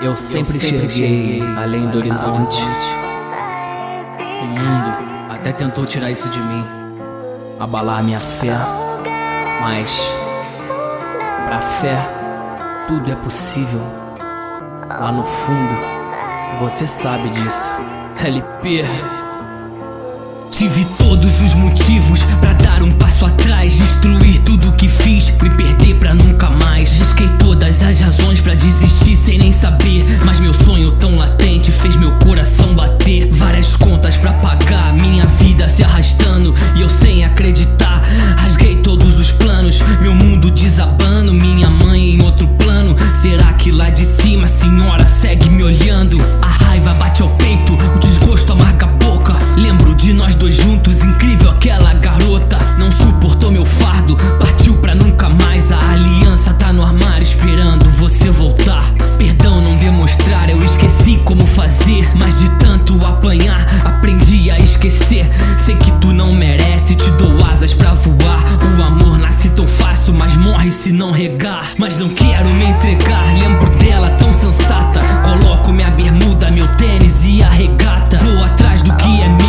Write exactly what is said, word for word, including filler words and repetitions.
Eu sempre enxerguei além do horizonte. O mundo até tentou tirar isso de mim, abalar minha fé, mas pra fé tudo é possível. Lá no fundo, você sabe disso. L P. Tive todos os motivos pra dar um passo atrás, destruir tudo que fiz, me perder pra nunca mais. Risquei todas as razões pra desistir sem nem saber, mas meu sonho tão latente fez meu coração bater. Várias contas pra pagar, minha vida se arrastando e eu sem acreditar. Rasguei todos os planos, meu mundo desabando, minha mãe em outro plano. Será que lá de cima a senhora segue me olhando? A raiva bate ao peito, o desgosto amarga a boca. Lembro de nós dois juntos, incrível aquela garota. Não suportou meu fardo, partiu pra nunca mais. A aliança tá no armário esperando você voltar. Perdão não demonstrar, eu esqueci como fazer, mas de tanto apanhar, aprendi a esquecer. Sei que tu não merece, te dou asas pra voar. O amor nasce tão fácil, mas morre se não regar. Mas não quero me entregar, lembro dela tão sensata. Coloco minha bermuda, meu tênis e a regata. Vou atrás do que é meu,